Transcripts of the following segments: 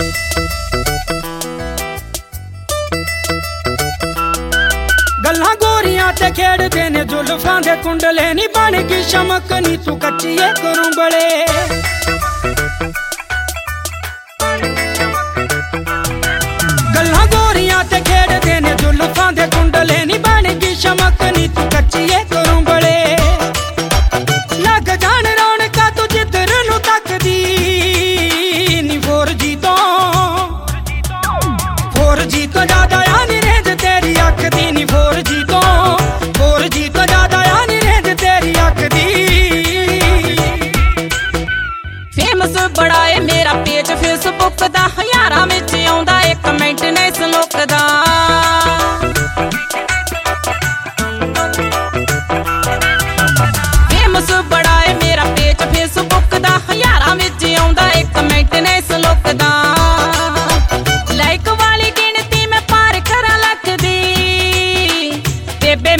गल्लां गोरियां ते खेड़दे ने जुल्फां दे कुंडले नी बन गई शमक नी तू कच्ची करूं बड़े। गल्लां गोरियां ते खेड़दे ने जुल्फां दे कुंडले नी बन गई शमक नी तू कच्ची करूं बड़े। लग जान रौनका तू जिधर नू तकदी नी 4G तो 4G तो ज्यादा यानी रेंज तेरी अख दी नी 4G तो 4G तो ज्यादा यानी रेंज तेरी अख दी। फेमस बड़ा है मेरा पेज फेसबुक दा, हज़ारां विच आउंदा है कमेंट ने इस लोक दा। फेमस बड़ा है मेरा पेज फेसबुक दा, हज़ारां विच आउंदा है कमेंट ने इस लोक दा। लाइक वाली गिनती मैं पार करा लख दी, बेबे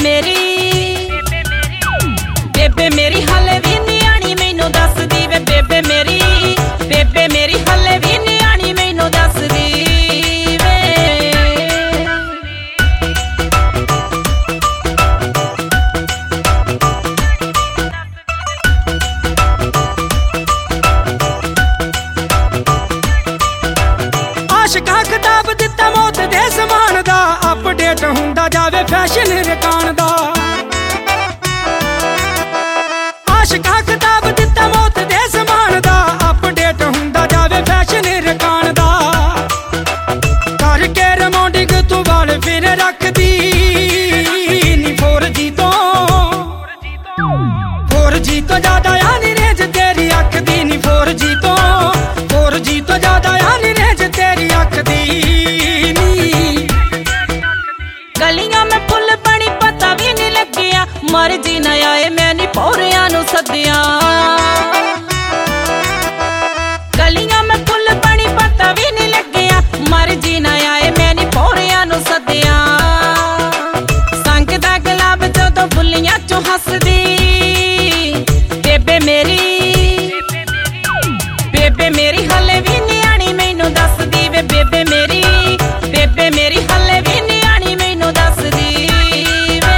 मेरी हाले भी नियाणी मैनू दस दी वे। बेबे मेरी हाले भी नियाणी मैनू दस दी वे। आशिकां खिताब दिता मौत दे समान दा, अपडेट हुंदा जावे फैशन रिकान दा। आशिकां खिताब दिता मौत दे समान दा, अपडेट हुंदा जावे फैशन रिकान दा। करके रिमांडिंग तू वाल फिर रखदी नी 4G तो 4G तो ज्यादा यानी रेंज तेरी अख दी नी 4G तो 4G तो ज्यादा यानी रेंज तेरी अख दी नी। गलियां में फुल बनी पता भी नहीं लगिया, मर्जी न आए मैं नी पौरियां नू सदिया। गलियां में फुल बनी पता भी नहीं लगिया, मर्जी न आए मैं नी पौरियां नू सदिया। संग दा गुलाब जदों बुलियां चों हसदी, बेबे मेरी हाले भी नियाणी मैनू दस दी वे। बेबे मेरी हाले भी नियाणी मैनू दस दी वे।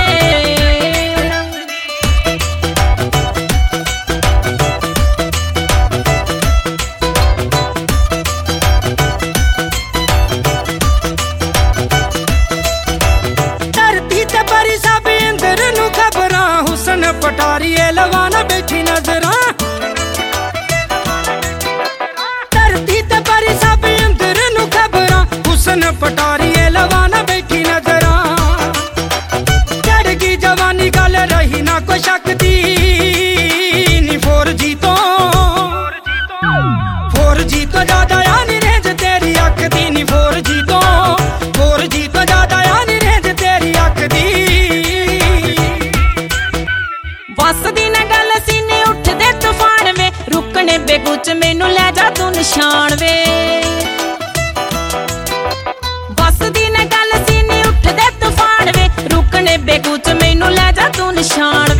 धरती ते परी सब इंदर नू खबरां, हुसन पटारीए लवाना बैठी नजरां। धरती ते परी सब इंदर नू खबरां, हुसन पटारीए लवाना बैठी नजरां। चढ़ गई जवानी गल रही ना कोई शक दी नी 4G तो 4G तो ज्यादा यानी रेंज तेरी अख दी नी 4G तो 4G तो ज्यादा यानी रेंज तेरी अख दी। बस दी न गल सीने उठदे तूफान वे, रुकने बेगुच मैनू लै जा तू निशान वे। बस दी न गल सीने उठदे तूफान वे, रुकने बेगुच मैनू लै जा तू निशान